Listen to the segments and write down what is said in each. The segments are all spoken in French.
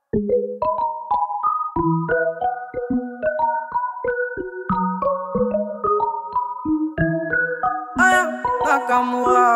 Nakamura.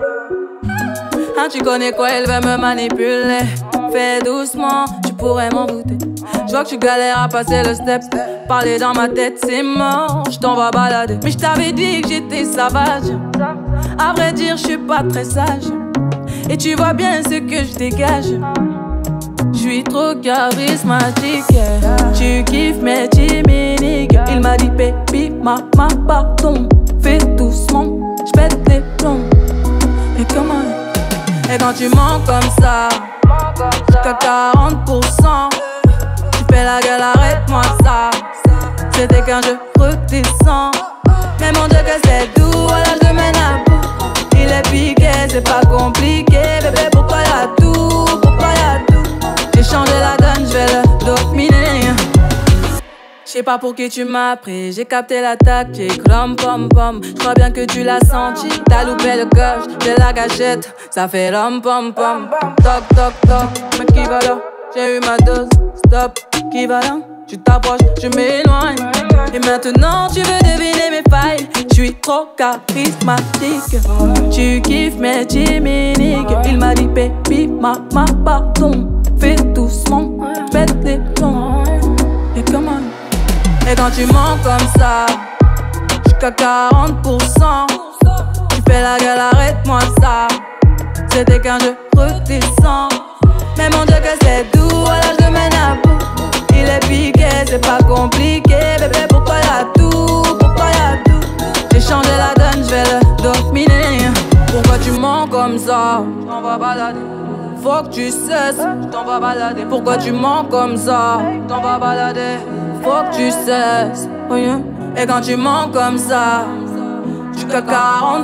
Ah, tu connais quoi, elle veut me manipuler. Fais doucement, tu pourrais m'en douter. Je vois que tu galères à passer le step. Parler dans ma tête, c'est mort, je t'envoie balader. Mais je t'avais dit que j'étais sauvage. À vrai dire, je suis pas très sage. Et tu vois bien ce que je dégage. Je suis trop charismatique. Tu kiffes mes chimiques. Il m'a dit baby, ma pardon. Fais doucement, j'pète les plombs. Et comment? Et quand tu mens comme ça, jusqu'à 40%, tu fais la gueule, arrête-moi ça. C'était qu'un jeu, redescends. Mais mon Dieu que c'est doux, voilà je mène à bout. Il est piqué, c'est pas compliqué. Bébé, pourquoi y'a tout? Pourquoi y'a tout? J'ai changé la donne, je vais le dominer. Je sais pas pour qui tu m'as pris, j'ai capté la tactique. Rom pom pom, je crois bien que tu l'as senti. T'as loupé le coche de la gâchette, ça fait rom pom pom. Toc toc toc, mais qui va là? J'ai eu ma dose, stop, qui va là? Tu t'approches, je m'éloigne. Et maintenant tu veux deviner mes failles. Je suis trop charismatique. Tu kiffes mes chimiques. Il m'a dit baby, ma pardon. Fais doucement, pète les plombs. Et comment? Et quand tu mens comme ça, jusqu'à 40%, tu fais la gueule, arrête-moi ça. C'était qu'un jeu, redescends. Mais mon Dieu que c'est doux, voilà je le mène à bout. Il est piqué, c'est pas compliqué. Bébé, pourquoi y'a tout? Pourquoi y'a tout? J'ai changé la donne, je vais le dominer. Pourquoi tu mens comme ça? Je t'envoie balader. Faut que tu cesses, je t'envoie balader. Pourquoi tu mens comme ça? Je t'envoie balader. Faut que tu cesses, oh yeah. Et quand tu mens comme ça, jusqu'à 40%,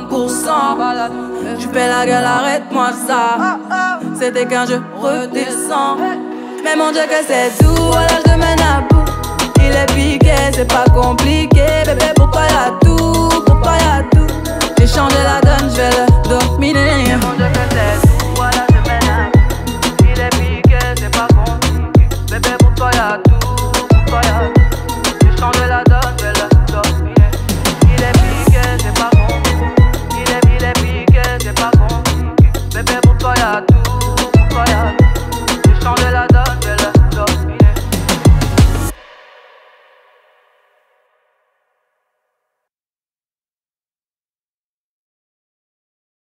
tu fais la gueule, arrête-moi ça. C'était qu'un jeu, redescends. Mais mon Dieu que c'est doux, voilà je le mène à bout. Il est piqué, c'est pas compliqué. Bébé, pourquoi y'a tout? Pourquoi y'a tout? J'ai changé la donne, je vais le dominer. Mais mon Dieu que c'est doux.